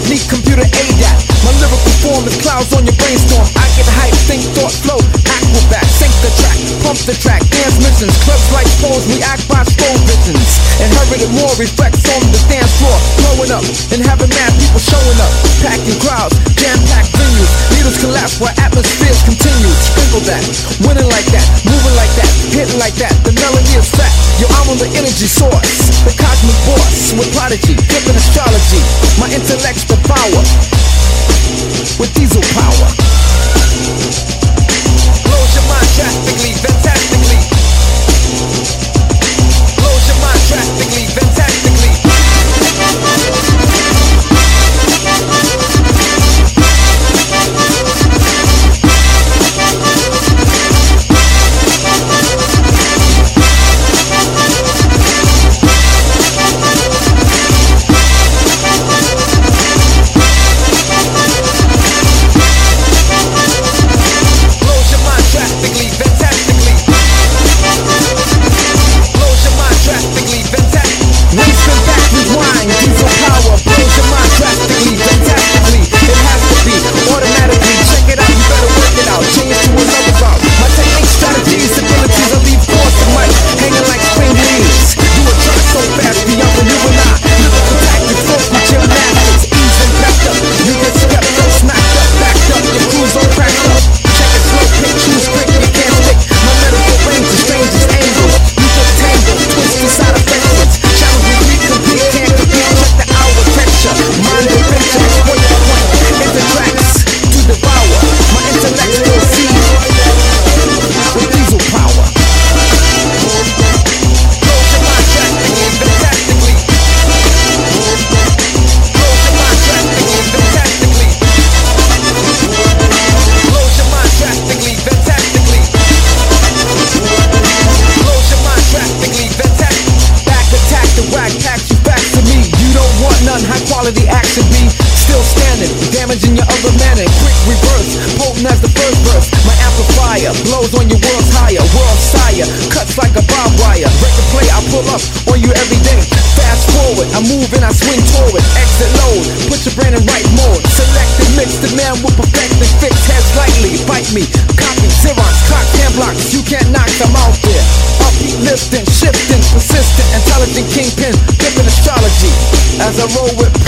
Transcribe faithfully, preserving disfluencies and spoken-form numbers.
need computer aid at. My lyrical form is clouds on your brainstorm. I get hype, think, thought, flow, acrobat. Sync the track, pump the track, dance missions. Clubs like pose, react by slow visions. Inherited more reflects on the dance floor. Blowing up and having mad people showing up. Packing crowds, jam-packed venues. Needles collapse while atmospheres continue. Sprinkle that, winning like that, moving like that, hitting like that. The melody is fat. Yo, I'm on the energy source. The cosmic boss with prodigy, flipping astrology. My intellect's the power with diesel power. Blows your mind drastically, fantastically. Blows your mind drastically, fantastically. Quality action be still standing, damaging your other manner. Quick reverse, potent as the first verse. My amplifier blows on your world's higher. World sire, cuts like a barbed wire. Record play, I pull up on you every day. Fast forward, I move and I swing toward. Exit load, put your brain in right mode. Select and mix, the man will perfect and fix. Heads lightly, bite me, copy, Xerox, clock, hand blocks. You can't knock them out there. Upbeat, lifting, shifting, persistent, intelligent kingpin, flipping astrology. As I roll with